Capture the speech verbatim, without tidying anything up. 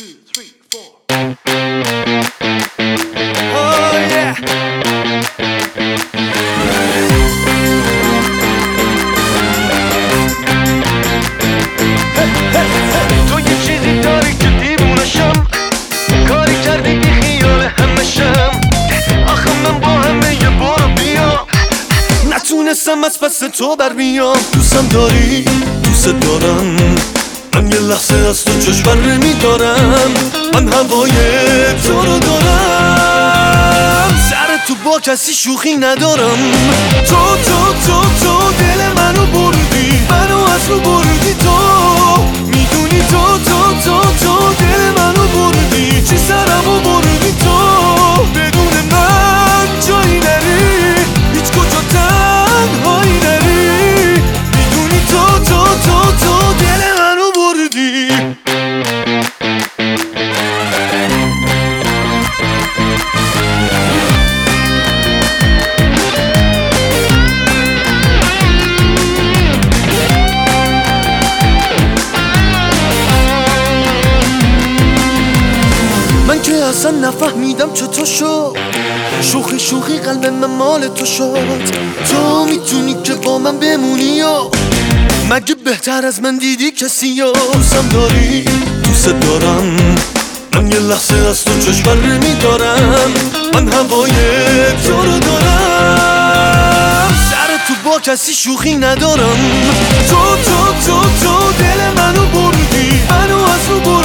two, three, four. Oh yeah. تو یه چیزی داری که دیوونشم، کاری کردی بی خیال همشم. آخه من با همه یه برو بیا نتونستم از پس تو بر بیام. دوستم داری، دوست دارم، من یه لحظه از تو چشم بر نمیدارم. من هوای تو رو دارم، سر تو با کسی شوخی ندارم. تو تو تو تو دل منو بردی، منو از رو بردی. تو میدونی تو تو تو تو دل منو بردی، چی سرمو بردی. تو بدون من جایی نری، هیچ کجا تنهایی نری. میدونی تو تو تو تو دل منو بردی. من که اصلا نفهمیدم چطور شد، شوخی شوخی قلب من مال تو شد. تو میتونی که با من بمونی یا مگه بهتر از من دیدی کسی یا؟ دوستم داری، دوست دارم، من یه لحظه از تو چشم بر نمیدارم. من هوای تو رو دارم، سر تو با کسی شوخی ندارم. تو تو تو تو دل منو بردی، منو از رو بردی.